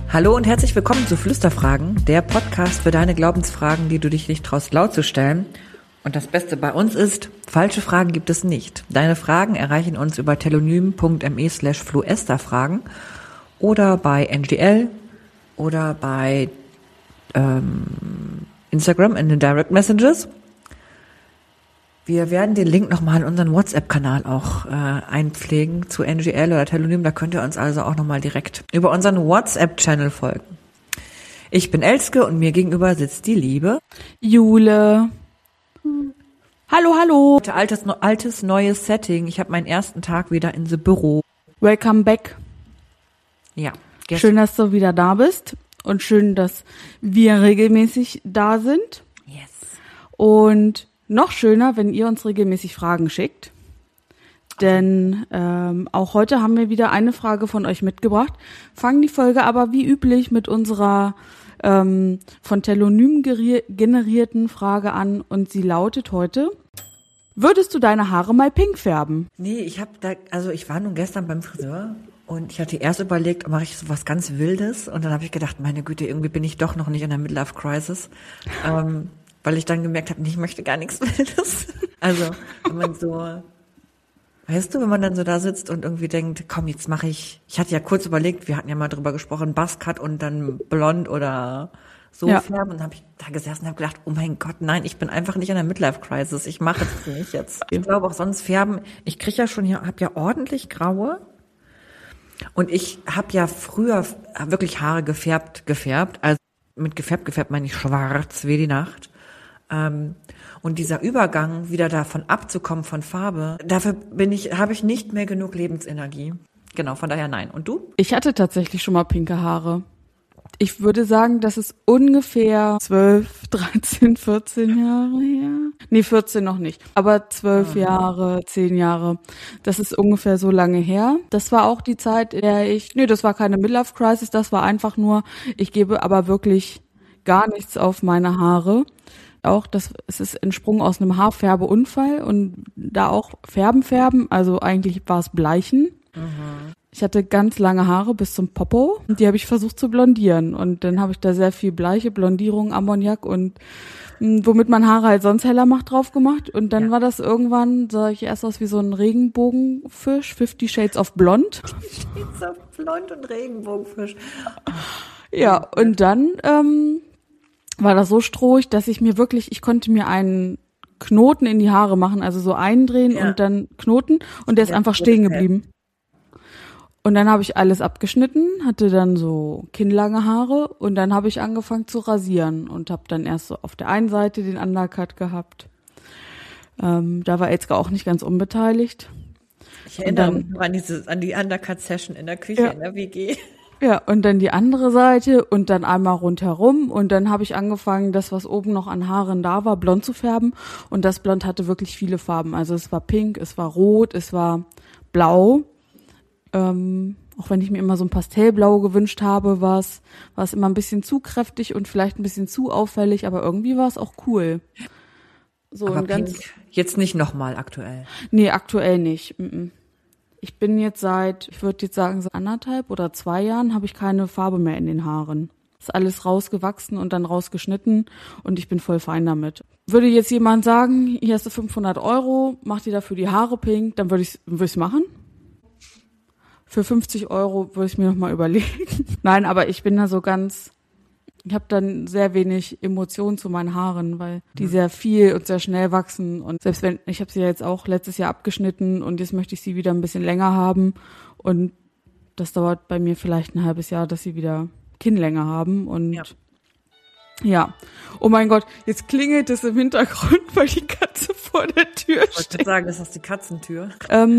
Hallo und herzlich willkommen zu Flüsterfragen, der Podcast für deine Glaubensfragen, die du dich nicht traust laut zu stellen. Und das Beste bei uns ist, falsche Fragen gibt es nicht. Deine Fragen erreichen uns über telonym.me/fluesterfragen oder bei NGL oder bei Instagram in den Direct Messages. Wir werden den Link nochmal in unseren WhatsApp-Kanal auch einpflegen zu NGL oder Telonym. Da könnt ihr uns also auch nochmal direkt über unseren WhatsApp-Channel folgen. Ich bin Elske und mir gegenüber sitzt die liebe Jule. Hallo, hallo. Altes, neues Setting. Ich habe meinen ersten Tag wieder in the Büro. Welcome back. Ja. Schön, dass du wieder da bist und schön, dass wir regelmäßig da sind. Yes. Und noch schöner, wenn ihr uns regelmäßig Fragen schickt. Denn auch heute haben wir wieder eine Frage von euch mitgebracht. Fangen die Folge aber wie üblich mit unserer von Telonym generierten Frage an. Und sie lautet heute: Würdest du deine Haare mal pink färben? Nee, ich war nun gestern beim Friseur und ich hatte erst überlegt, mache ich so was ganz Wildes? Und dann habe ich gedacht, meine Güte, irgendwie bin ich doch noch nicht in der Midlife-Crisis. Weil ich dann gemerkt habe, ich möchte gar nichts Wildes. Also, wenn man so, weißt du, wenn man dann so da sitzt und irgendwie denkt, komm, jetzt mache ich hatte ja kurz überlegt, wir hatten ja mal drüber gesprochen, Buzzcut und dann blond oder so färben. Und dann habe ich da gesessen und habe gedacht, oh mein Gott, nein, ich bin einfach nicht in der Midlife-Crisis. Ich mache es nicht jetzt. Ich glaube auch sonst färben, ich kriege ja schon hier, habe ja ordentlich graue. Und ich habe ja früher wirklich Haare gefärbt. Also mit gefärbt meine ich schwarz wie die Nacht. Und dieser Übergang, wieder davon abzukommen von Farbe, dafür habe ich nicht mehr genug Lebensenergie. Genau, von daher nein. Und du? Ich hatte tatsächlich schon mal pinke Haare. Ich würde sagen, das ist ungefähr 12, 13, 14 Jahre her. Nee, 14 noch nicht. Aber 12 Jahre, 10 Jahre. Das ist ungefähr so lange her. Das war auch die Zeit, in der das war keine Midlife-Crisis, das war einfach nur, ich gebe aber wirklich gar nichts auf meine Haare. Auch es ist entsprungen aus einem Haarfärbeunfall und da auch Färben, also eigentlich war es Bleichen. Mhm. Ich hatte ganz lange Haare bis zum Popo und die habe ich versucht zu blondieren und dann habe ich da sehr viel Bleiche, Blondierung, Ammoniak und womit man Haare halt sonst heller macht, drauf gemacht und dann war das irgendwann, sah ich erst aus wie so ein Regenbogenfisch, 50 Shades of Blond. Shades of Blond und Regenbogenfisch. Ja, und dann war das so strohig, dass ich konnte mir einen Knoten in die Haare machen, also so eindrehen und dann Knoten und der ist einfach stehen geblieben. Und dann habe ich alles abgeschnitten, hatte dann so kinnlange Haare und dann habe ich angefangen zu rasieren und habe dann erst so auf der einen Seite den Undercut gehabt. Da war Elske auch nicht ganz unbeteiligt. Ich erinnere mich an die Undercut-Session in der Küche in der WG. Ja, und dann die andere Seite und dann einmal rundherum und dann habe ich angefangen, das, was oben noch an Haaren da war, blond zu färben und das Blond hatte wirklich viele Farben. Also es war pink, es war rot, es war blau. Auch wenn ich mir immer so ein Pastellblau gewünscht habe, war es immer ein bisschen zu kräftig und vielleicht ein bisschen zu auffällig, aber irgendwie war es auch cool. So aber pink jetzt nicht nochmal aktuell? Nee, aktuell nicht. Ich bin jetzt ich würde jetzt sagen, seit 1,5 oder 2 Jahren habe ich keine Farbe mehr in den Haaren. Ist alles rausgewachsen und dann rausgeschnitten und ich bin voll fein damit. Würde jetzt jemand sagen, hier hast du 500 €, mach dir dafür die Haare pink, dann würde ich's machen. Für 50 € würde ich mir nochmal überlegen. Nein, aber ich bin da ich habe dann sehr wenig Emotionen zu meinen Haaren, weil die sehr viel und sehr schnell wachsen. Und selbst ich habe sie ja jetzt auch letztes Jahr abgeschnitten und jetzt möchte ich sie wieder ein bisschen länger haben. Und das dauert bei mir vielleicht ein halbes Jahr, dass sie wieder Kinnlänge haben. Und ja. Oh mein Gott, jetzt klingelt es im Hintergrund, weil die Katze vor der Tür steht. Ich wollte sagen, das ist die Katzentür.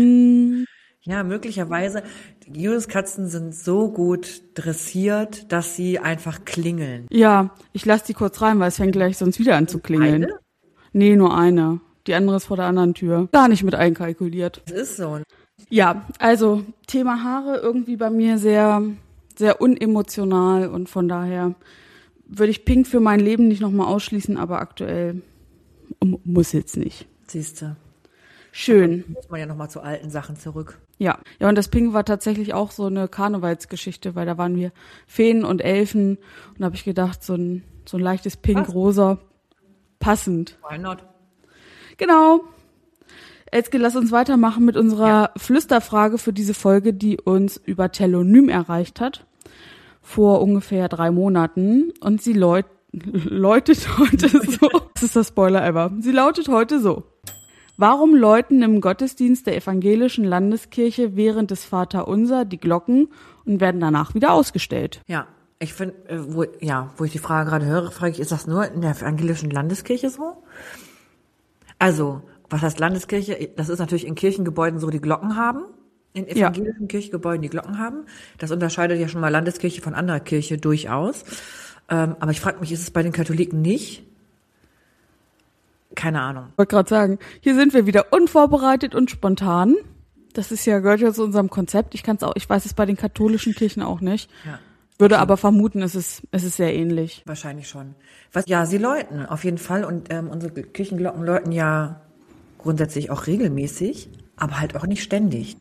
Ja, möglicherweise. Jules Katzen sind so gut dressiert, dass sie einfach klingeln. Ja, ich lasse die kurz rein, weil es fängt gleich sonst wieder an zu klingeln. Eine? Nee, nur eine. Die andere ist vor der anderen Tür. Gar nicht mit einkalkuliert. Das ist so. Ja, also Thema Haare irgendwie bei mir sehr, sehr unemotional und von daher würde ich pink für mein Leben nicht nochmal ausschließen, aber aktuell muss jetzt nicht. Siehste. Schön. Muss man ja nochmal zu alten Sachen zurück. Ja, und das Pink war tatsächlich auch so eine Karnevalsgeschichte, weil da waren wir Feen und Elfen und da habe ich gedacht, so ein leichtes Pink-Rosa, passend. Why not? Genau. Elske, lass uns weitermachen mit unserer Flüsterfrage für diese Folge, die uns über Telonym erreicht hat, vor ungefähr 3 Monaten. Und sie läutet heute so. Das ist der Spoiler ever. Sie lautet heute so. Warum läuten im Gottesdienst der evangelischen Landeskirche während des Vaterunser die Glocken und werden danach wieder ausgestellt? Ja, ich finde, wo ich die Frage gerade höre, frage ich, ist das nur in der evangelischen Landeskirche so? Also, was heißt Landeskirche? Das ist natürlich in Kirchengebäuden so, die Glocken haben. In evangelischen Kirchengebäuden die Glocken haben. Das unterscheidet ja schon mal Landeskirche von anderer Kirche durchaus. Aber ich frage mich, ist es bei den Katholiken nicht? Keine Ahnung. Ich wollte gerade sagen, hier sind wir wieder unvorbereitet und spontan. Das ist gehört ja zu unserem Konzept. Ich weiß es bei den katholischen Kirchen auch nicht. Ja. Würde aber vermuten, es ist sehr ähnlich. Wahrscheinlich schon. Sie läuten auf jeden Fall und unsere Kirchenglocken läuten ja grundsätzlich auch regelmäßig, aber halt auch nicht ständig.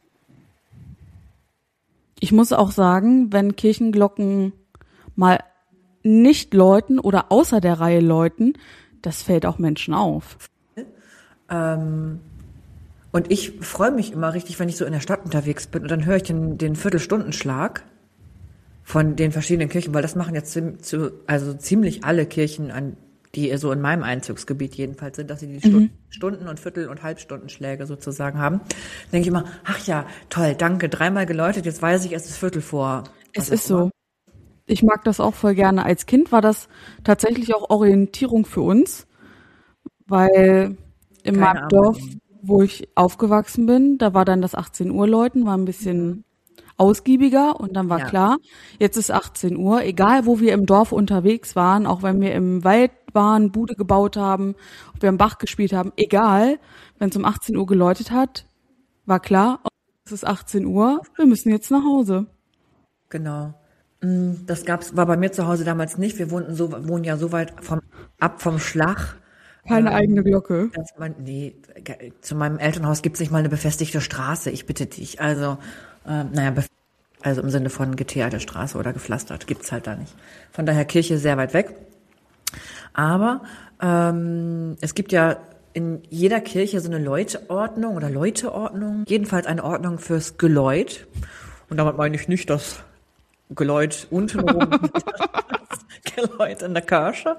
Ich muss auch sagen, wenn Kirchenglocken mal nicht läuten oder außer der Reihe läuten, das fällt auch Menschen auf. Und ich freue mich immer richtig, wenn ich so in der Stadt unterwegs bin und dann höre ich den Viertelstundenschlag von den verschiedenen Kirchen, weil das machen jetzt ziemlich alle Kirchen, die so in meinem Einzugsgebiet jedenfalls sind, dass sie die Stunden- und Viertel- und Halbstundenschläge sozusagen haben. Dann denke ich immer, ach ja, toll, danke, 3-mal geläutet, jetzt weiß ich, es ist Viertel vor. Es ist so. Ich mag das auch voll gerne. Als Kind war das tatsächlich auch Orientierung für uns, weil in meinem Dorf, wo ich aufgewachsen bin, da war dann das 18 Uhr Läuten, war ein bisschen ausgiebiger und dann war klar, jetzt ist 18 Uhr, egal wo wir im Dorf unterwegs waren, auch wenn wir im Wald waren, Bude gebaut haben, ob wir am Bach gespielt haben, egal, wenn es um 18 Uhr geläutet hat, war klar, es ist 18 Uhr, wir müssen jetzt nach Hause. Genau. War bei mir zu Hause damals nicht. Wir wohnen ja so weit vom Schlag. Keine eigene Glocke. Zu meinem Elternhaus gibt's nicht mal eine befestigte Straße. Ich bitte dich. Also, also im Sinne von geteerte Straße oder gepflastert gibt's halt da nicht. Von daher Kirche sehr weit weg. Aber es gibt ja in jeder Kirche so eine Läuteordnung oder Läuteordnung. Jedenfalls eine Ordnung fürs Geläut. Und damit meine ich nicht das Geläut untenrum, das Geläut in der Kirche.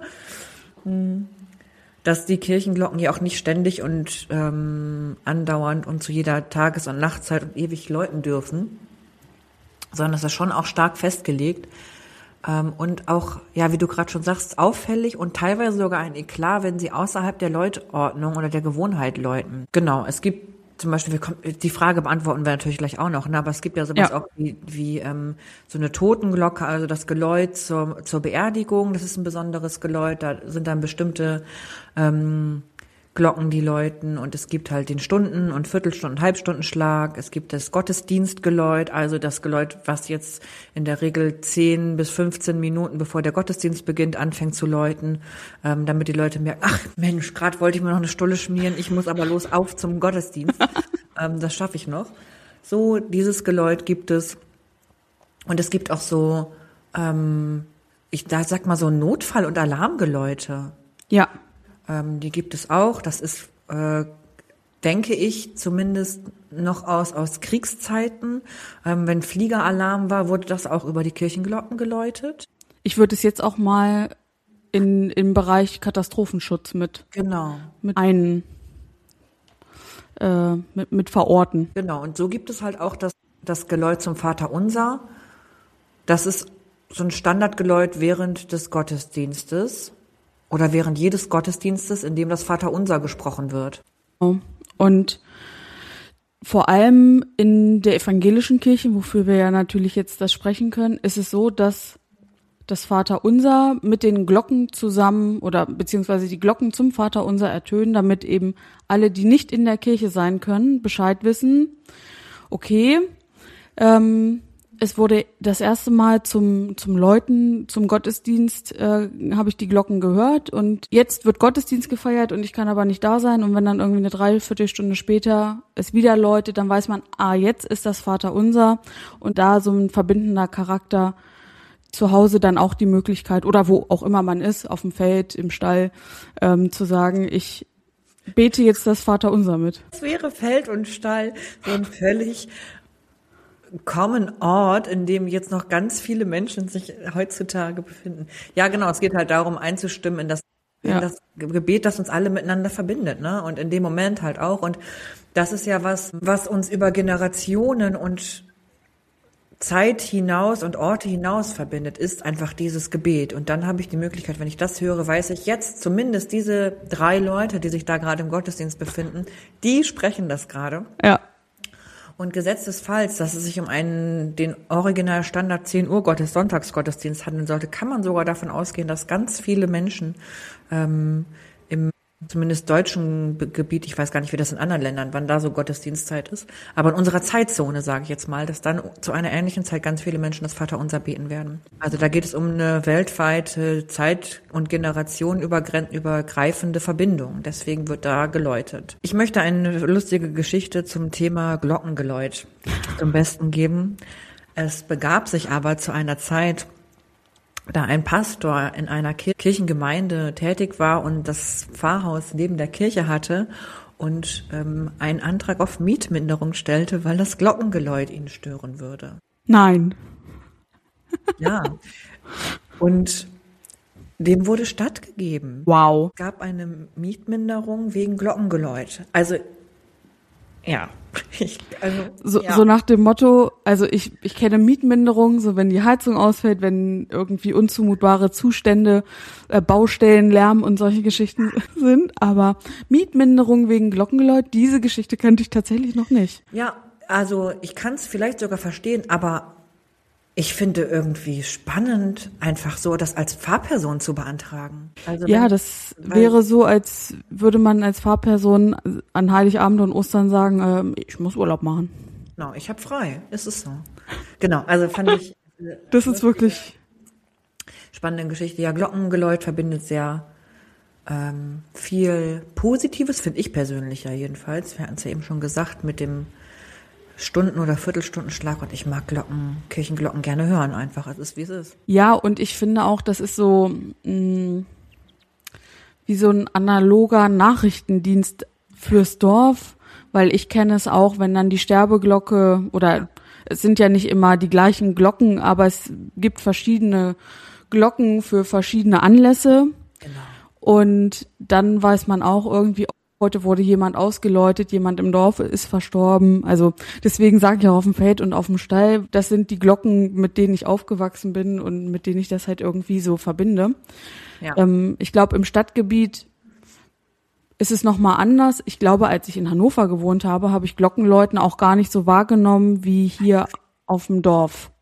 Dass die Kirchenglocken ja auch nicht ständig und andauernd und zu jeder Tages- und Nachtzeit und ewig läuten dürfen, sondern das ist schon auch stark festgelegt und auch, ja, wie du gerade schon sagst, auffällig und teilweise sogar ein Eklat, wenn sie außerhalb der Läutordnung oder der Gewohnheit läuten. Genau, es gibt zum Beispiel, die Frage beantworten wir natürlich gleich auch noch, ne? Aber es gibt ja sowas auch wie so eine Totenglocke, also das Geläut zur Beerdigung, das ist ein besonderes Geläut, da sind dann bestimmte Glocken, die läuten und es gibt halt den Stunden- und Viertelstunden-, Halbstundenschlag, es gibt das Gottesdienstgeläut, also das Geläut, was jetzt in der Regel 10 bis 15 Minuten bevor der Gottesdienst beginnt, anfängt zu läuten, damit die Leute merken, ach Mensch, gerade wollte ich mir noch eine Stulle schmieren, ich muss aber los auf zum Gottesdienst, das schaffe ich noch. So, dieses Geläut gibt es und es gibt auch so, sag mal so Notfall- und Alarmgeläute. Ja. Die gibt es auch. Das ist, denke ich, zumindest noch aus Kriegszeiten. Wenn Fliegeralarm war, wurde das auch über die Kirchenglocken geläutet. Ich würde es jetzt auch mal im Bereich Katastrophenschutz mit verorten. Genau. Und so gibt es halt auch das Geläut zum Vaterunser. Das ist so ein Standardgeläut während des Gottesdienstes. Oder während jedes Gottesdienstes, in dem das Vaterunser gesprochen wird. Und vor allem in der evangelischen Kirche, wofür wir ja natürlich jetzt das sprechen können, ist es so, dass das Vaterunser mit den Glocken zusammen oder beziehungsweise die Glocken zum Vaterunser ertönen, damit eben alle, die nicht in der Kirche sein können, Bescheid wissen, okay, es wurde das erste Mal zum Läuten, zum Gottesdienst, habe ich die Glocken gehört und jetzt wird Gottesdienst gefeiert und ich kann aber nicht da sein und wenn dann irgendwie eine Dreiviertelstunde später es wieder läutet, dann weiß man, jetzt ist das Vaterunser und da so ein verbindender Charakter, zu Hause dann auch die Möglichkeit oder wo auch immer man ist, auf dem Feld, im Stall, zu sagen, ich bete jetzt das Vaterunser mit. Es wäre Feld und Stall so ein völlig common Ort, in dem jetzt noch ganz viele Menschen sich heutzutage befinden. Ja, genau, es geht halt darum, einzustimmen in das Gebet, das uns alle miteinander verbindet, ne? Und in dem Moment halt auch. Und das ist ja was uns über Generationen und Zeit hinaus und Orte hinaus verbindet, ist einfach dieses Gebet. Und dann habe ich die Möglichkeit, wenn ich das höre, weiß ich jetzt zumindest diese 3 Leute, die sich da gerade im Gottesdienst befinden, die sprechen das gerade. Ja. Und gesetzesfalls, dass es sich um den Original Standard 10 Uhr Sonntagsgottesdienst handeln sollte, kann man sogar davon ausgehen, dass ganz viele Menschen im zumindest deutschen Gebiet, ich weiß gar nicht, wie das in anderen Ländern, wann da so Gottesdienstzeit ist, aber in unserer Zeitzone, sage ich jetzt mal, dass dann zu einer ähnlichen Zeit ganz viele Menschen das Vaterunser beten werden. Also da geht es um eine weltweite Zeit- und generationenübergreifende Verbindung. Deswegen wird da geläutet. Ich möchte eine lustige Geschichte zum Thema Glockengeläut zum Besten geben. Es begab sich aber zu einer Zeit, da ein Pastor in einer Kirchengemeinde tätig war und das Pfarrhaus neben der Kirche hatte und einen Antrag auf Mietminderung stellte, weil das Glockengeläut ihn stören würde. Nein. Ja. Und dem wurde stattgegeben. Wow. Es gab eine Mietminderung wegen Glockengeläut. Also, ja. So nach dem Motto, also ich kenne Mietminderung, so wenn die Heizung ausfällt, wenn irgendwie unzumutbare Zustände, Baustellen, Lärm und solche Geschichten sind, aber Mietminderung wegen Glockengeläut, diese Geschichte kannte ich tatsächlich noch nicht. Ja, also ich kann es vielleicht sogar verstehen, aber ich finde irgendwie spannend, einfach so das als Fahrperson zu beantragen. Also ja, das wäre so, als würde man als Fahrperson an Heiligabend und Ostern sagen, ich muss Urlaub machen. Genau, ich habe frei. Ist es so. Genau, also fand ich. Das ist wirklich spannende Geschichte. Ja, Glockengeläut verbindet sehr viel Positives, finde ich persönlich ja jedenfalls. Wir hatten es ja eben schon gesagt, mit dem Stunden- oder Viertelstundenschlag und ich mag Kirchenglocken gerne hören einfach. Es ist, wie es ist. Ja, und ich finde auch, das ist so wie so ein analoger Nachrichtendienst fürs Dorf, weil ich kenne es auch, wenn dann die Sterbeglocke oder es sind ja nicht immer die gleichen Glocken, aber es gibt verschiedene Glocken für verschiedene Anlässe. Genau. Und dann weiß man auch irgendwie, heute wurde jemand ausgeläutet, jemand im Dorf ist verstorben. Also deswegen sage ich auch auf dem Feld und auf dem Stall, das sind die Glocken, mit denen ich aufgewachsen bin und mit denen ich das halt irgendwie so verbinde. Ja. Ich glaube, im Stadtgebiet ist es nochmal anders. Ich glaube, als ich in Hannover gewohnt habe, habe ich Glockenläuten auch gar nicht so wahrgenommen wie hier auf dem Dorf.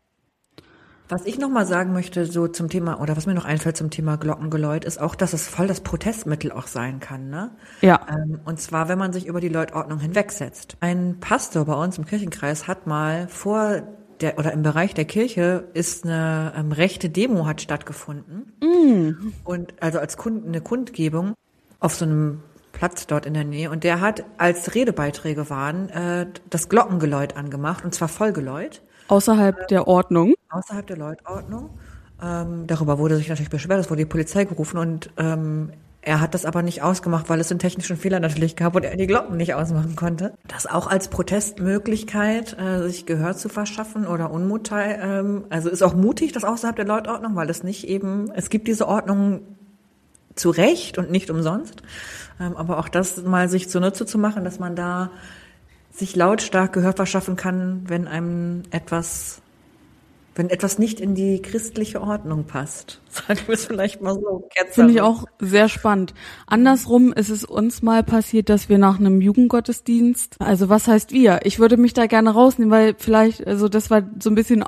Was ich nochmal sagen möchte, so zum Thema, oder was mir noch einfällt zum Thema Glockengeläut, ist auch, dass es voll das Protestmittel auch sein kann, ne? Ja. Und zwar, wenn man sich über die Läutordnung hinwegsetzt. Ein Pastor bei uns im Kirchenkreis hat mal im Bereich der Kirche ist eine rechte Demo hat stattgefunden. Mm. Und also als eine Kundgebung auf so einem Platz dort in der Nähe. Und der hat, als Redebeiträge waren, das Glockengeläut angemacht, und zwar Vollgeläut. Außerhalb der Ordnung. Außerhalb der Läutordnung. Darüber wurde sich natürlich beschwert, es wurde die Polizei gerufen und er hat das aber nicht ausgemacht, weil es einen technischen Fehler natürlich gab und er die Glocken nicht ausmachen konnte. Das auch als Protestmöglichkeit, sich Gehör zu verschaffen oder Unmut, also ist auch mutig, das außerhalb der Läutordnung, weil es gibt diese Ordnung zu Recht und nicht umsonst, aber auch das mal sich zunutze zu machen, dass man da sich lautstark Gehör verschaffen kann, wenn etwas nicht in die christliche Ordnung passt. Sagen wir es vielleicht mal so. Finde ich auch sehr spannend. Andersrum ist es uns mal passiert, dass wir nach einem Jugendgottesdienst, also was heißt wir? Ich würde mich da gerne rausnehmen, weil vielleicht, also das war so ein bisschen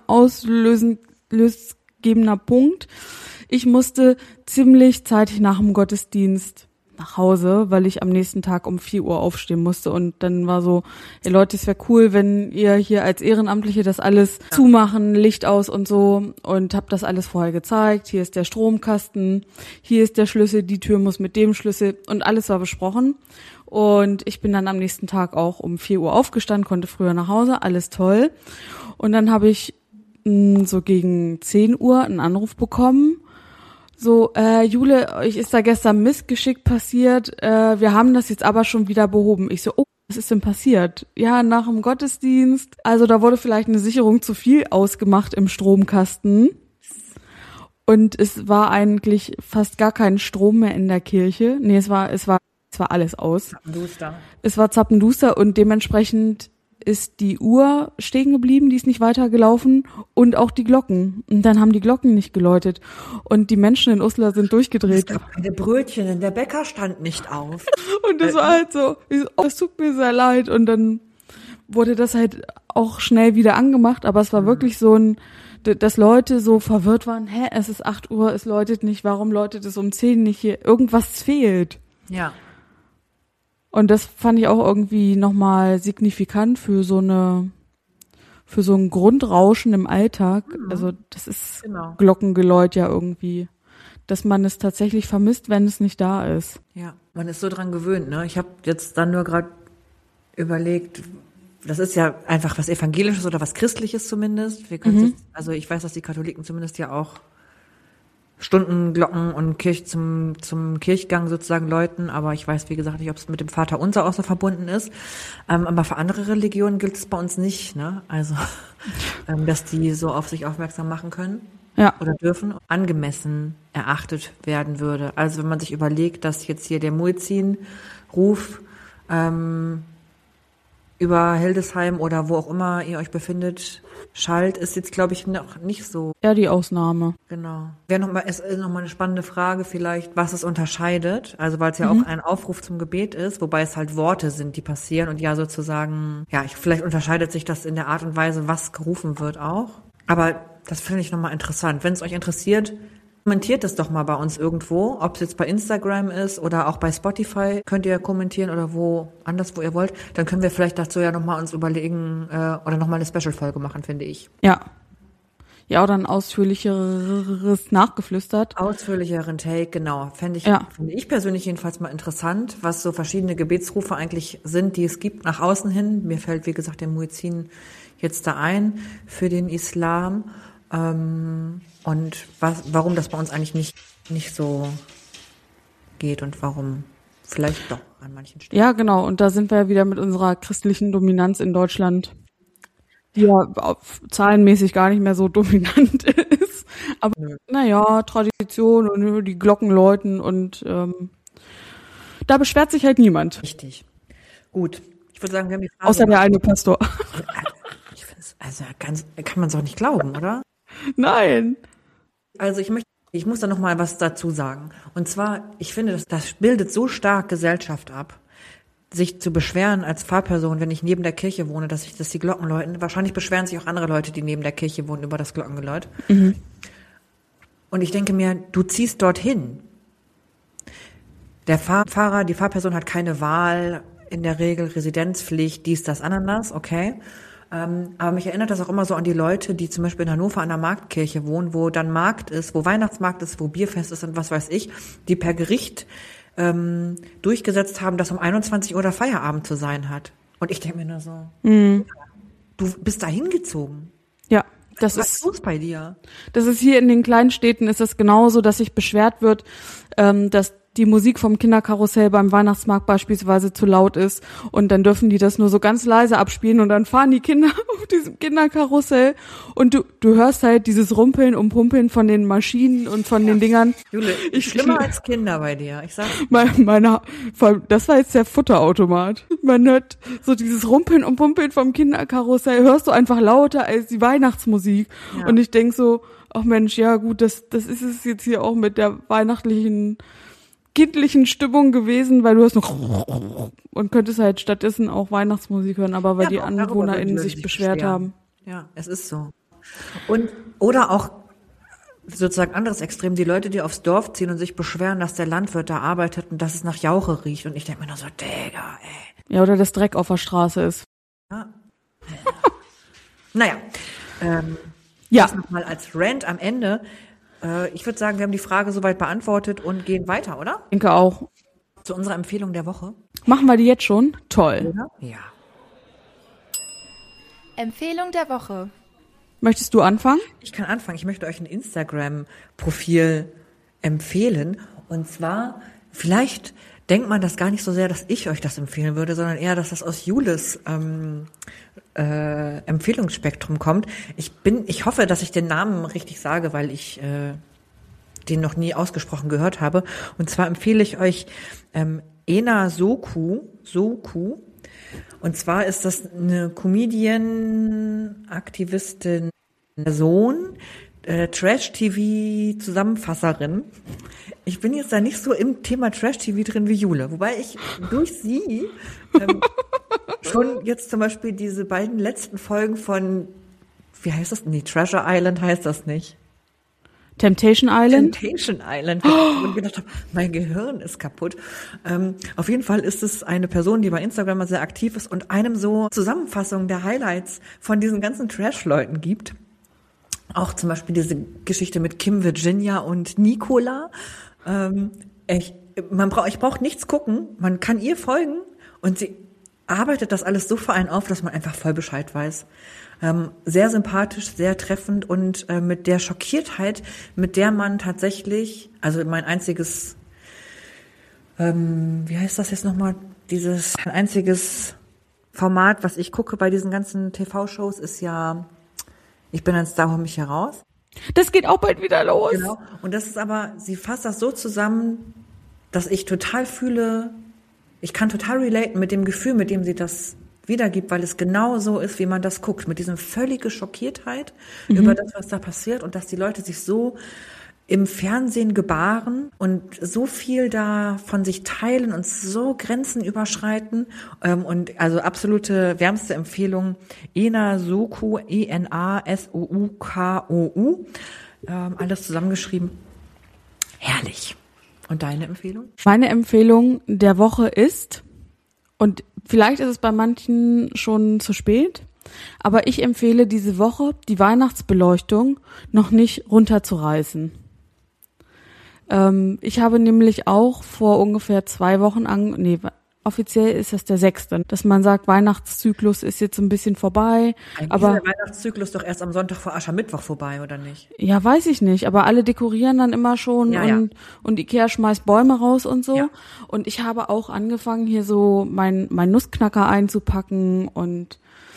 ausgebender Punkt. Ich musste ziemlich zeitig nach dem Gottesdienst, nach Hause, weil ich am nächsten Tag um 4 Uhr aufstehen musste und dann war so, ey Leute, es wäre cool, wenn ihr hier als Ehrenamtliche das alles zumachen, Licht aus und so und hab das alles vorher gezeigt. Hier ist der Stromkasten, hier ist der Schlüssel, die Tür muss mit dem Schlüssel und alles war besprochen. Und ich bin dann am nächsten Tag auch um 4 Uhr aufgestanden, konnte früher nach Hause, alles toll. Und dann habe ich so gegen 10 Uhr einen Anruf bekommen. So, Jule, euch ist da gestern Missgeschick passiert, wir haben das jetzt aber schon wieder behoben. Ich so, oh, was ist denn passiert? Ja, nach dem Gottesdienst, also da wurde vielleicht eine Sicherung zu viel ausgemacht im Stromkasten. Und es war eigentlich fast gar kein Strom mehr in der Kirche. Nee, es war alles aus. Zappenduster. Es war zappenduster und dementsprechend ist die Uhr stehen geblieben, die ist nicht weitergelaufen und auch die Glocken. Und dann haben die Glocken nicht geläutet. Und die Menschen in Uslar sind durchgedreht. Es gab keine Brötchen, denn der Bäcker stand nicht auf. Und das war halt so, ich so, oh, es tut mir sehr leid. Und dann wurde das halt auch schnell wieder angemacht. Aber es war wirklich so dass Leute so verwirrt waren, es ist 8 Uhr, es läutet nicht, warum läutet es um 10 nicht hier? Irgendwas fehlt. Ja. Und das fand ich auch irgendwie nochmal signifikant für so ein Grundrauschen im Alltag. Also das ist Glockengeläut ja irgendwie, dass man es tatsächlich vermisst, wenn es nicht da ist. Ja, man ist so dran gewöhnt, ne? Ich habe jetzt dann nur gerade überlegt, das ist ja einfach was Evangelisches oder was Christliches zumindest. Wir können also ich weiß, dass die Katholiken zumindest ja auch Stundenglocken und zum Kirchgang sozusagen läuten, aber ich weiß, wie gesagt, nicht, ob es mit dem Vaterunser auch so verbunden ist. Aber für andere Religionen gilt es bei uns nicht, ne? Also, dass die so auf sich aufmerksam machen können oder dürfen, angemessen erachtet werden würde. Also wenn man sich überlegt, dass jetzt hier der Muezzin-Ruf über Hildesheim oder wo auch immer ihr euch befindet, schallt, ist jetzt, glaube ich, noch nicht so. Ja, die Ausnahme. Genau. Es ist noch mal eine spannende Frage vielleicht, was es unterscheidet. Also, weil es ja auch ein Aufruf zum Gebet ist, wobei es halt Worte sind, die passieren und ja sozusagen, vielleicht unterscheidet sich das in der Art und Weise, was gerufen wird auch. Aber das finde ich noch mal interessant. Wenn es euch interessiert, kommentiert das doch mal bei uns irgendwo, ob es jetzt bei Instagram ist oder auch bei Spotify, könnt ihr kommentieren oder wo ihr wollt. Dann können wir vielleicht dazu ja nochmal uns überlegen oder nochmal eine Special-Folge machen, finde ich. Ja. Ja, oder ein ausführlicheres Nachgeflüstert. Ausführlicheren Take, genau. Finde ich persönlich jedenfalls mal interessant, was so verschiedene Gebetsrufe eigentlich sind, die es gibt nach außen hin. Mir fällt, wie gesagt, der Muezzin jetzt da ein für den Islam. Und warum das bei uns eigentlich nicht so geht und warum vielleicht doch an manchen Stellen. Ja, genau. Und da sind wir ja wieder mit unserer christlichen Dominanz in Deutschland, die ja zahlenmäßig gar nicht mehr so dominant ist. Aber Tradition und die Glocken läuten und da beschwert sich halt niemand. Richtig. Gut. Ich würde sagen, wir haben die Frage. Außer der eine Pastor. Ich finde es, kann man es auch nicht glauben, oder? Nein. Also ich muss da noch mal was dazu sagen. Und zwar, ich finde, das bildet so stark Gesellschaft ab, sich zu beschweren als Pfarrperson, wenn ich neben der Kirche wohne, dass die Glocken läuten. Wahrscheinlich beschweren sich auch andere Leute, die neben der Kirche wohnen, über das Glockengeläut. Und ich denke mir, du ziehst dorthin. Der Pfarrer, die Pfarrperson hat keine Wahl, in der Regel Residenzpflicht, dies, das, Ananas, okay. Aber mich erinnert das auch immer so an die Leute, die zum Beispiel in Hannover an der Marktkirche wohnen, wo dann Markt ist, wo Weihnachtsmarkt ist, wo Bierfest ist und was weiß ich, die per Gericht durchgesetzt haben, dass um 21 Uhr der Feierabend zu sein hat. Und ich denke mir nur so, du bist da hingezogen. Ja, was ist los bei dir? Das ist hier in den kleinen Städten ist es genauso, dass sich beschwert wird, dass die Musik vom Kinderkarussell beim Weihnachtsmarkt beispielsweise zu laut ist und dann dürfen die das nur so ganz leise abspielen und dann fahren die Kinder auf diesem Kinderkarussell und du hörst halt dieses Rumpeln und Pumpeln von den Maschinen und von den Dingern. Jule, schlimmer als Kinder bei dir, ich sag's. Das war jetzt der Futterautomat. Man hört so dieses Rumpeln und Pumpeln vom Kinderkarussell, hörst du einfach lauter als die Weihnachtsmusik. Ja. Und ich denk so, ach Mensch, ja gut, das ist es jetzt hier auch mit der weihnachtlichen kindlichen Stimmung gewesen, weil du hast noch und könntest halt stattdessen auch Weihnachtsmusik hören, aber weil die AnwohnerInnen sich beschwert haben. Ja, es ist so. Oder auch sozusagen anderes Extrem, die Leute, die aufs Dorf ziehen und sich beschweren, dass der Landwirt da arbeitet und dass es nach Jauche riecht. Und ich denke mir nur so, Digga, ey. Ja, oder das Dreck auf der Straße ist. Ja. Naja, Ja. das nochmal als Rant am Ende. Ich würde sagen, wir haben die Frage soweit beantwortet und gehen weiter, oder? Ich denke auch. Zu unserer Empfehlung der Woche. Machen wir die jetzt schon? Toll. Oder? Ja. Empfehlung der Woche. Möchtest du anfangen? Ich kann anfangen. Ich möchte euch ein Instagram-Profil empfehlen. Und zwar, vielleicht denkt man das gar nicht so sehr, dass ich euch das empfehlen würde, sondern eher, dass das aus Julis Empfehlungsspektrum kommt. Ich hoffe, dass ich den Namen richtig sage, weil ich den noch nie ausgesprochen gehört habe. Und zwar empfehle ich euch Ena Soku. Und zwar ist das eine Comedian, Aktivistin, Person, Trash-TV-Zusammenfasserin. Ich bin jetzt da nicht so im Thema Trash-TV drin wie Jule, wobei ich durch sie schon jetzt zum Beispiel diese beiden letzten Folgen von, wie heißt das? Nee, Treasure Island heißt das nicht. Temptation Island? Temptation Island. Und gedacht habe, mein Gehirn ist kaputt. Auf jeden Fall ist es eine Person, die bei Instagram sehr aktiv ist und einem so Zusammenfassungen der Highlights von diesen ganzen Trash-Leuten gibt. Auch zum Beispiel diese Geschichte mit Kim Virginia und Nicola. Ich brauche nichts gucken. Man kann ihr folgen und sie arbeitet das alles so für einen auf, dass man einfach voll Bescheid weiß. Sehr sympathisch, sehr treffend und mit der Schockiertheit, mit der man tatsächlich, also mein einziges, wie heißt das jetzt nochmal, ein einziges Format, was ich gucke bei diesen ganzen TV-Shows, ist ja, ich bin ein Star, hol mich heraus. Das geht auch bald wieder los. Genau. Und das ist aber, sie fasst das so zusammen, dass ich total fühle, ich kann total relaten mit dem Gefühl, mit dem sie das wiedergibt, weil es genau so ist, wie man das guckt, mit diesem völlige Schockiertheit über das, was da passiert und dass die Leute sich so im Fernsehen gebaren und so viel da von sich teilen und so Grenzen überschreiten. Und also absolute wärmste Empfehlung, Ena Soku, ENASOUKOU, alles zusammengeschrieben. Herrlich. Und deine Empfehlung? Meine Empfehlung der Woche ist, und vielleicht ist es bei manchen schon zu spät, aber ich empfehle diese Woche, die Weihnachtsbeleuchtung noch nicht runterzureißen. Ich habe nämlich auch vor ungefähr 2 Wochen offiziell ist das der 6., dass man sagt, Weihnachtszyklus ist jetzt ein bisschen vorbei. Eigentlich Aber ist der Weihnachtszyklus doch erst am Sonntag vor Aschermittwoch vorbei, oder nicht? ja, weiß ich nicht, aber alle dekorieren dann immer schon Ja, und Ikea schmeißt Bäume raus und so. Ja. Und ich habe auch angefangen, hier so mein Nussknacker einzupacken und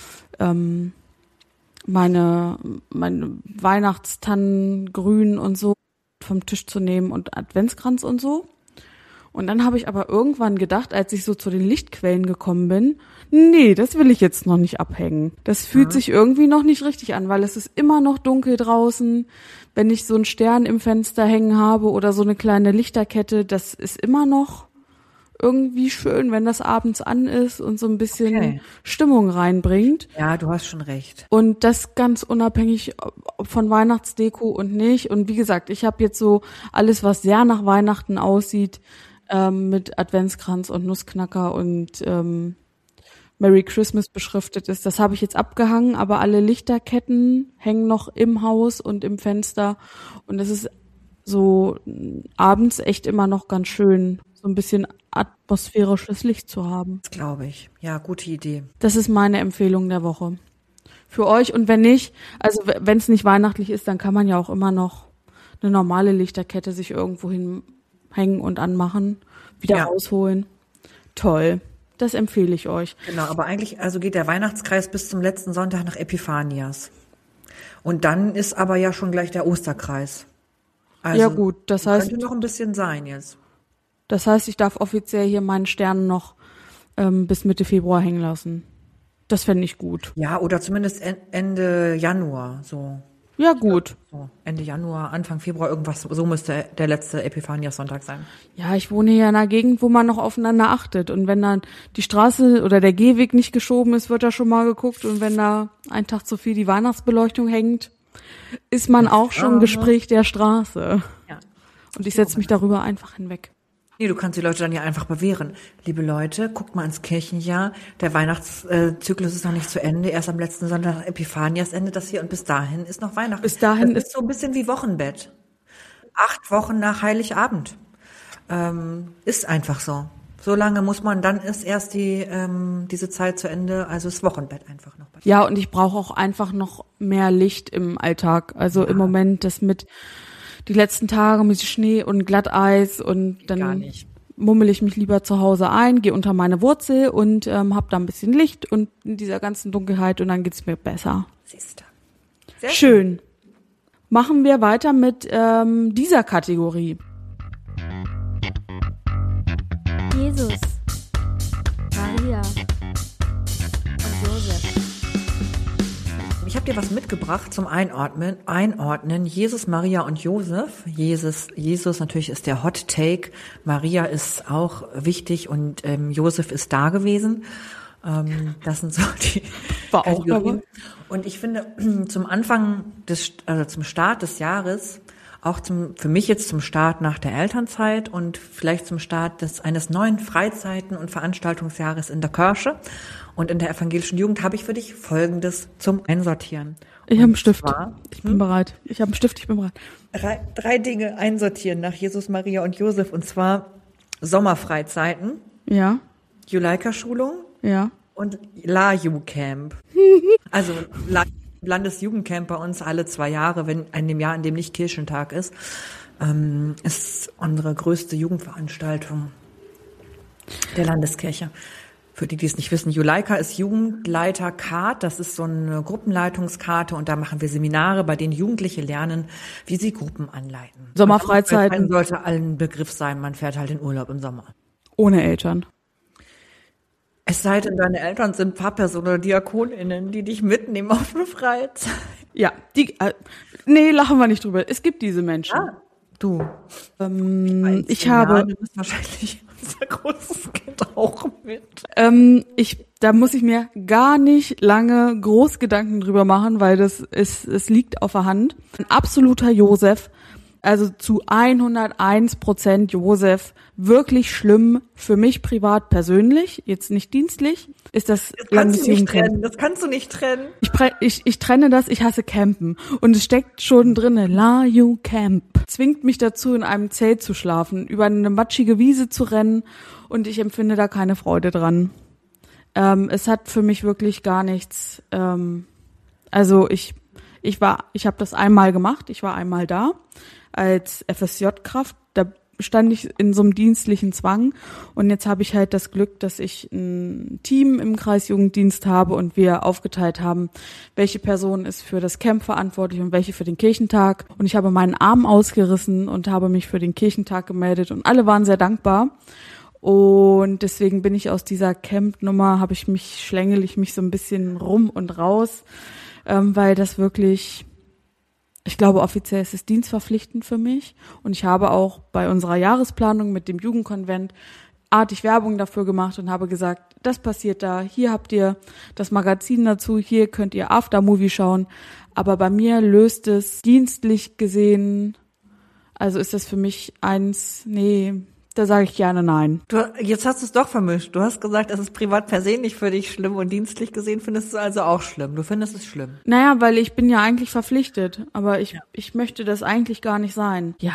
meine Weihnachtstannen grün und so vom Tisch zu nehmen und Adventskranz und so. Und dann habe ich aber irgendwann gedacht, als ich so zu den Lichtquellen gekommen bin, nee, das will ich jetzt noch nicht abhängen. Das fühlt sich irgendwie noch nicht richtig an, weil es ist immer noch dunkel draußen. Wenn ich so einen Stern im Fenster hängen habe oder so eine kleine Lichterkette, das ist immer noch irgendwie schön, wenn das abends an ist und so ein bisschen Stimmung reinbringt. Ja, du hast schon recht. Und das ganz unabhängig von Weihnachtsdeko und nicht. Und wie gesagt, ich habe jetzt so alles, was sehr nach Weihnachten aussieht, mit Adventskranz und Nussknacker und Merry Christmas beschriftet ist. Das habe ich jetzt abgehangen, aber alle Lichterketten hängen noch im Haus und im Fenster. Und es ist so abends echt immer noch ganz schön, so ein bisschen atmosphärisches Licht zu haben. Das glaube ich. Ja, gute Idee. Das ist meine Empfehlung der Woche. Für euch. Und wenn nicht, also wenn es nicht weihnachtlich ist, dann kann man ja auch immer noch eine normale Lichterkette sich irgendwo hinhängen und anmachen, wieder rausholen. Toll. Das empfehle ich euch. Genau, aber eigentlich, also geht der Weihnachtskreis bis zum letzten Sonntag nach Epiphanias. Und dann ist aber ja schon gleich der Osterkreis. Also, ja gut, das heißt, könnte noch ein bisschen sein jetzt. Das heißt, ich darf offiziell hier meinen Stern noch bis Mitte Februar hängen lassen. Das fände ich gut. Ja, oder zumindest Ende Januar, so. Ja, gut. So, Ende Januar, Anfang Februar, irgendwas, so müsste der letzte Epiphanias-Sonntag sein. Ja, ich wohne hier in einer Gegend, wo man noch aufeinander achtet. Und wenn dann die Straße oder der Gehweg nicht geschoben ist, wird da schon mal geguckt. Und wenn da ein Tag zu viel die Weihnachtsbeleuchtung hängt, ist man auch schon Gespräch der Straße. Ja. Und ich setze mich darüber einfach hinweg. Nee, du kannst die Leute dann ja einfach bewähren. Liebe Leute, guckt mal ins Kirchenjahr. Der Weihnachtszyklus ist noch nicht zu Ende. Erst am letzten Sonntag Epiphanias endet das hier und bis dahin ist noch Weihnachten. Bis dahin das ist so ein bisschen wie Wochenbett. 8 Wochen nach Heiligabend. Ist einfach so. So lange muss man, dann ist erst diese Zeit zu Ende, also das Wochenbett einfach noch. Ja, und ich brauche auch einfach noch mehr Licht im Alltag. Also im Moment das mit die letzten Tage mit Schnee und Glatteis und dann mummel ich mich lieber zu Hause ein, gehe unter meine Wurzel und hab da ein bisschen Licht und in dieser ganzen Dunkelheit und dann geht's mir besser. Siehst du. Sehr schön. Machen wir weiter mit dieser Kategorie. Jesus, Maria und Josef. Ich habe dir was mitgebracht zum Einordnen. Jesus, Maria und Josef. Jesus natürlich ist der Hot Take. Maria ist auch wichtig und Josef ist da gewesen. Das sind so die War auch Kategorien. Und ich finde, zum zum Start des Jahres, auch für mich jetzt zum Start nach der Elternzeit und vielleicht zum Start eines neuen Freizeiten- und Veranstaltungsjahres in der Kirche und in der evangelischen Jugend habe ich für dich Folgendes zum Einsortieren. Ich habe einen Stift. Zwar, ich bin bereit. Ich habe einen Stift, ich bin bereit. 3 Dinge einsortieren nach Jesus, Maria und Josef, und zwar Sommerfreizeiten, Ja, Juleika-Schulung ja. und LAJU-Camp. Also Landesjugendcamp bei uns alle 2 Jahre, wenn in dem Jahr, in dem nicht Kirchentag ist unsere größte Jugendveranstaltung der Landeskirche. Für die es nicht wissen, Juleika ist Jugendleiter-Card, das ist so eine Gruppenleitungskarte und da machen wir Seminare, bei denen Jugendliche lernen, wie sie Gruppen anleiten. Sommerfreizeiten. Sollte allen Begriff sein, man fährt halt in Urlaub im Sommer. Ohne Eltern. Es sei denn, deine Eltern sind Pfarrpersonen oder DiakonInnen, die dich mitnehmen auf eine Freizeit. Ja, nee, lachen wir nicht drüber. Es gibt diese Menschen. Ja, du. Ich habe, du bist wahrscheinlich unser großes Kind auch mit. da muss ich mir gar nicht lange groß Gedanken drüber machen, weil es liegt auf der Hand. Ein absoluter Josef, also zu 101% Josef, wirklich schlimm für mich privat persönlich, jetzt nicht dienstlich, ist das Landesjugendcamp. Das kannst du nicht trennen. Ich trenne das, ich hasse Campen. Und es steckt schon drinne, LAJU Camp. Zwingt mich dazu, in einem Zelt zu schlafen, über eine matschige Wiese zu rennen und ich empfinde da keine Freude dran. Es hat für mich wirklich gar nichts, also ich habe das einmal gemacht, ich war einmal da als FSJ-Kraft, da stand ich in so einem dienstlichen Zwang und jetzt habe ich halt das Glück, dass ich ein Team im Kreisjugenddienst habe und wir aufgeteilt haben, welche Person ist für das Camp verantwortlich und welche für den Kirchentag und ich habe meinen Arm ausgerissen und habe mich für den Kirchentag gemeldet und alle waren sehr dankbar und deswegen bin ich aus dieser Camp-Nummer, schlängel ich mich so ein bisschen rum und raus, weil das wirklich... Ich glaube, offiziell ist es dienstverpflichtend für mich und ich habe auch bei unserer Jahresplanung mit dem Jugendkonvent artig Werbung dafür gemacht und habe gesagt, das passiert da, hier habt ihr das Magazin dazu, hier könnt ihr Aftermovie schauen, aber bei mir löst es dienstlich gesehen, also ist das für mich da sage ich gerne nein. Jetzt hast du es doch vermischt. Du hast gesagt, es ist privat per se nicht für dich schlimm und dienstlich gesehen findest du also auch schlimm. Du findest es schlimm. Naja, weil ich bin ja eigentlich verpflichtet, aber ich möchte das eigentlich gar nicht sein. Ja,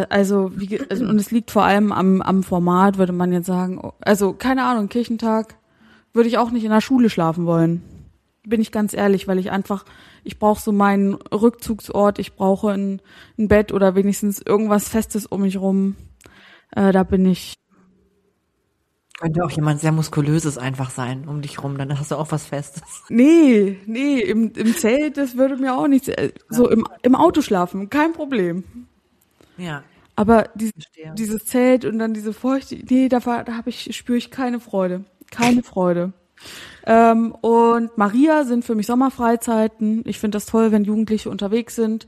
und es liegt vor allem am Format, würde man jetzt sagen. Also, keine Ahnung, Kirchentag würde ich auch nicht in der Schule schlafen wollen. Bin ich ganz ehrlich, weil ich brauche so meinen Rückzugsort, ich brauche ein Bett oder wenigstens irgendwas Festes um mich rum. Da bin ich. Könnte auch jemand sehr Muskulöses einfach sein, um dich rum, dann hast du auch was Festes. Nee, im Zelt, das würde mir auch nichts, so im Auto schlafen, kein Problem. Ja. Aber dieses Zelt und dann diese Feuchte, nee, spüre ich keine Freude. Keine Freude. Und Maria sind für mich Sommerfreizeiten. Ich finde das toll, wenn Jugendliche unterwegs sind.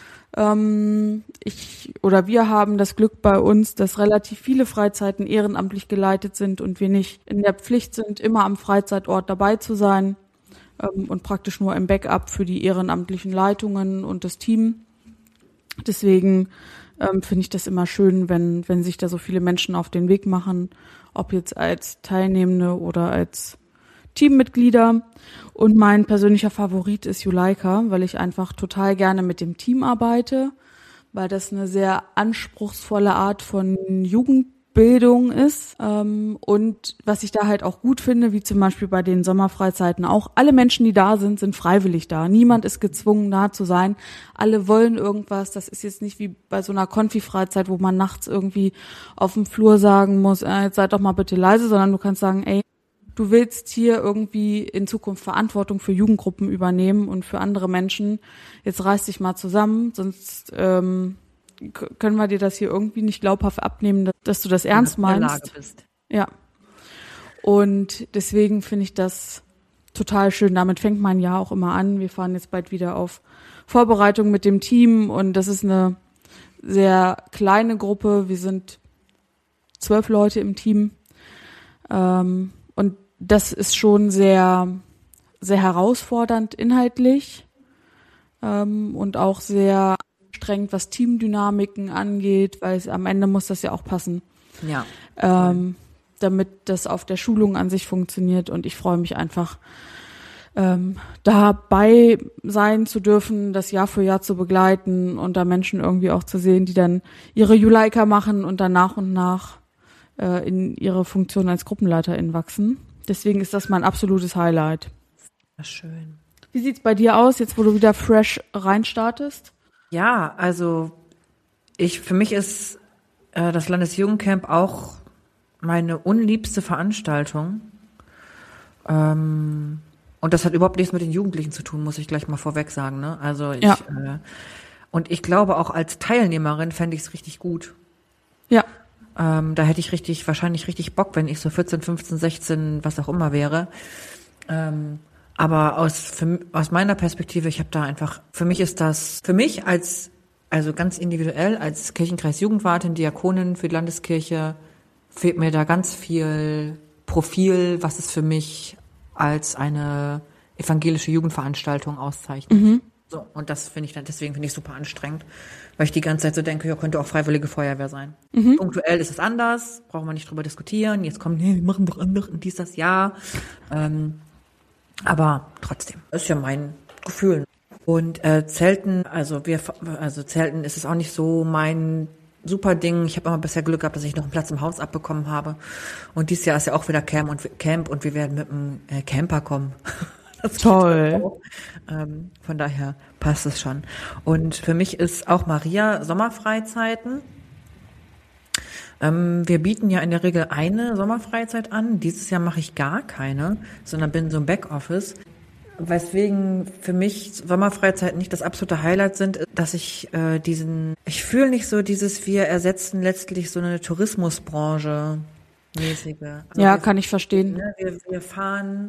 Wir haben das Glück bei uns, dass relativ viele Freizeiten ehrenamtlich geleitet sind und wir nicht in der Pflicht sind, immer am Freizeitort dabei zu sein. und praktisch nur im Backup für die ehrenamtlichen Leitungen und das Team. Deswegen finde ich das immer schön, wenn sich da so viele Menschen auf den Weg machen, ob jetzt als Teilnehmende oder als Teammitglieder. Und mein persönlicher Favorit ist Juleika, weil ich einfach total gerne mit dem Team arbeite, weil das eine sehr anspruchsvolle Art von Jugendbildung ist. Und was ich da halt auch gut finde, wie zum Beispiel bei den Sommerfreizeiten auch, alle Menschen, die da sind, sind freiwillig da. Niemand ist gezwungen, da zu sein. Alle wollen irgendwas. Das ist jetzt nicht wie bei so einer Konfi-Freizeit, wo man nachts irgendwie auf dem Flur sagen muss, jetzt seid doch mal bitte leise, sondern du kannst sagen, ey, du willst hier irgendwie in Zukunft Verantwortung für Jugendgruppen übernehmen und für andere Menschen. Jetzt reiß dich mal zusammen, sonst können wir dir das hier irgendwie nicht glaubhaft abnehmen, dass du das ernst meinst. In der Lage bist. Ja. Und deswegen finde ich das total schön. Damit fängt mein Jahr auch immer an. Wir fahren jetzt bald wieder auf Vorbereitung mit dem Team und das ist eine sehr kleine Gruppe. Wir sind 12 Leute im Team. Und das ist schon sehr, sehr herausfordernd inhaltlich und auch sehr anstrengend, was Teamdynamiken angeht, weil am Ende muss das ja auch passen. Ja. Damit das auf der Schulung an sich funktioniert. Und ich freue mich einfach, dabei sein zu dürfen, das Jahr für Jahr zu begleiten und da Menschen irgendwie auch zu sehen, die dann ihre Juleika machen und dann nach und nach in ihre Funktion als GruppenleiterInnen wachsen. Deswegen ist das mein absolutes Highlight. Schön. Wie sieht's bei dir aus, jetzt wo du wieder fresh reinstartest? Ja, also für mich ist das Landesjugendcamp auch meine unliebste Veranstaltung. Und das hat überhaupt nichts mit den Jugendlichen zu tun, muss ich gleich mal vorweg sagen. Ne? Also und ich glaube auch als Teilnehmerin fände ich es richtig gut. Ja. Da hätte ich wahrscheinlich richtig Bock, wenn ich so 14, 15, 16, was auch immer wäre. Aber aus meiner Perspektive, ich habe da einfach, für mich also ganz individuell, als Kirchenkreis Jugendwartin, Diakonin für die Landeskirche, fehlt mir da ganz viel Profil, was es für mich als eine evangelische Jugendveranstaltung auszeichnet. Mhm. So, und deswegen finde ich super anstrengend, weil ich die ganze Zeit so denke, ja, könnte auch Freiwillige Feuerwehr sein. Mhm. Punktuell ist es anders, brauchen wir nicht drüber diskutieren. Jetzt kommen, wir machen doch anders und dies, das, ja. Aber trotzdem, das ist ja mein Gefühl. Und Zelten, Zelten ist es auch nicht so mein super Ding. Ich habe immer bisher Glück gehabt, dass ich noch einen Platz im Haus abbekommen habe. Und dieses Jahr ist ja auch wieder Camp und wir werden mit einem Camper kommen. Das toll. Von daher passt es schon. Und für mich ist auch Maria Sommerfreizeiten. Wir bieten ja in der Regel eine Sommerfreizeit an. Dieses Jahr mache ich gar keine, sondern bin so im Backoffice. Weswegen für mich Sommerfreizeiten nicht das absolute Highlight sind, dass ich ich fühle nicht so wir ersetzen letztlich so eine Tourismusbranche mäßige. Also ja, kann ich verstehen. Wir fahren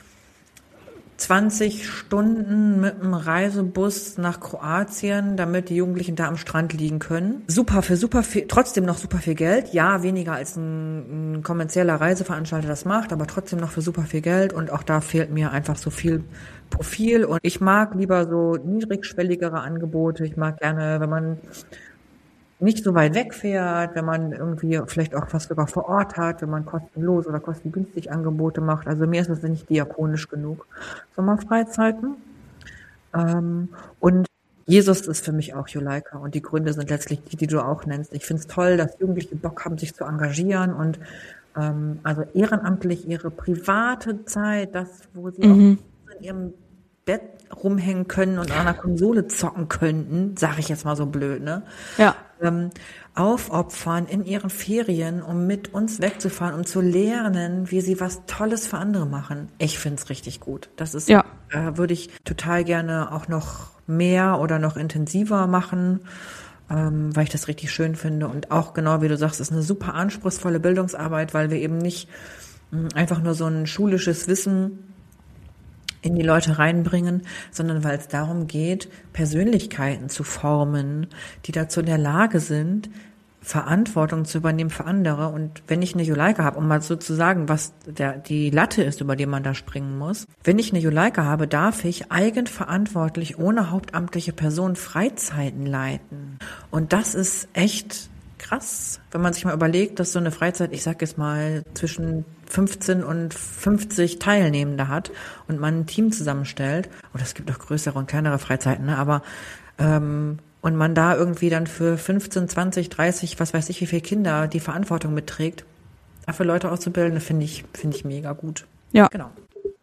20 Stunden mit einem Reisebus nach Kroatien, damit die Jugendlichen da am Strand liegen können. Trotzdem noch super viel Geld. Ja, weniger als ein kommerzieller Reiseveranstalter das macht, aber trotzdem noch für super viel Geld. Und auch da fehlt mir einfach so viel Profil. Und ich mag lieber so niedrigschwelligere Angebote. Ich mag gerne, wenn man nicht so weit wegfährt, wenn man irgendwie vielleicht auch was sogar vor Ort hat, wenn man kostenlos oder kostengünstig Angebote macht. Also mir ist das nicht diakonisch genug. Sommerfreizeiten. Und Jesus ist für mich auch Juleika. Und die Gründe sind letztlich die du auch nennst. Ich finde es toll, dass Jugendliche Bock haben, sich zu engagieren und also ehrenamtlich ihre private Zeit, wo sie auch in ihrem Bett rumhängen können und an einer Konsole zocken könnten, sage ich jetzt mal so blöd, ne? Ja. Aufopfern in ihren Ferien, um mit uns wegzufahren, um zu lernen, wie sie was Tolles für andere machen. Ich find's richtig gut. Das ist, würde ich total gerne auch noch mehr oder noch intensiver machen, weil ich das richtig schön finde. Und auch genau wie du sagst, ist eine super anspruchsvolle Bildungsarbeit, weil wir eben nicht einfach nur so ein schulisches Wissen in die Leute reinbringen, sondern weil es darum geht, Persönlichkeiten zu formen, die dazu in der Lage sind, Verantwortung zu übernehmen für andere. Und wenn ich eine Juleika habe, um mal so zu sagen, was die Latte ist, über die man da springen muss. Wenn ich eine Juleika habe, darf ich eigenverantwortlich ohne hauptamtliche Person Freizeiten leiten. Und das ist echt krass, wenn man sich mal überlegt, dass so eine Freizeit, ich sag jetzt mal, zwischen 15 und 50 Teilnehmende hat und man ein Team zusammenstellt. Oder es gibt auch größere und kleinere Freizeiten, ne? Aber und man da irgendwie dann für 15, 20, 30, was weiß ich, wie viele Kinder die Verantwortung mitträgt, dafür Leute auszubilden, finde ich mega gut. Ja. Genau.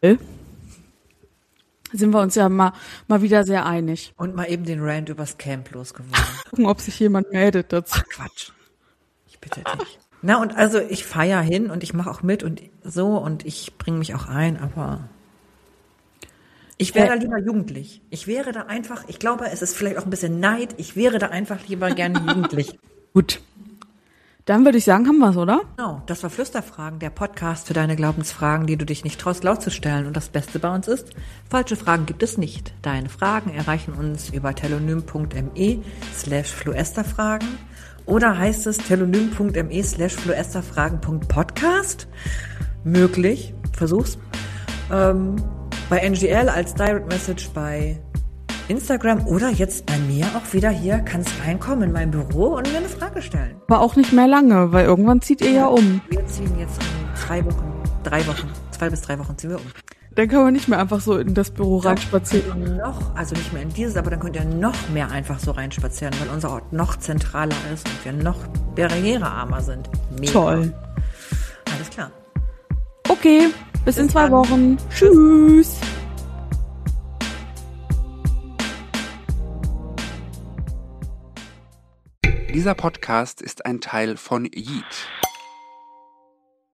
Sind wir uns ja mal wieder sehr einig. Und mal eben den Rant übers Camp losgeworden. Gucken, ob sich jemand meldet dazu. Ach Quatsch. Ich bitte dich. Na, und also ich feiere hin und ich mache auch mit und so und ich bringe mich auch ein, aber ich wäre da lieber jugendlich. Ich wäre da einfach, ich glaube, es ist vielleicht auch ein bisschen Neid, ich wäre da einfach lieber gerne jugendlich. Gut. Dann würde ich sagen, haben wir es, oder? Genau, das war Flüsterfragen, der Podcast für deine Glaubensfragen, die du dich nicht traust, laut zu stellen. Und das Beste bei uns ist, falsche Fragen gibt es nicht. Deine Fragen erreichen uns über telonym.me/fluesterfragen oder heißt es telonym.me/fluesterfragen.podcast? Möglich, versuch's. Bei NGL als Direct Message bei Instagram oder jetzt bei mir auch wieder hier, kannst reinkommen in mein Büro und mir eine Frage stellen. Aber auch nicht mehr lange, weil irgendwann zieht ihr ja um. Wir ziehen jetzt in 3 Wochen, 2 bis 3 Wochen ziehen wir um. Dann kann man nicht mehr einfach so in das Büro reinspazieren. Also nicht mehr in dieses, aber dann könnt ihr noch mehr einfach so reinspazieren, weil unser Ort noch zentraler ist und wir noch barrierearmer sind. Mega. Toll. Alles klar. Okay, bis in 2 Wochen. Tschüss. Dieser Podcast ist ein Teil von Yeet.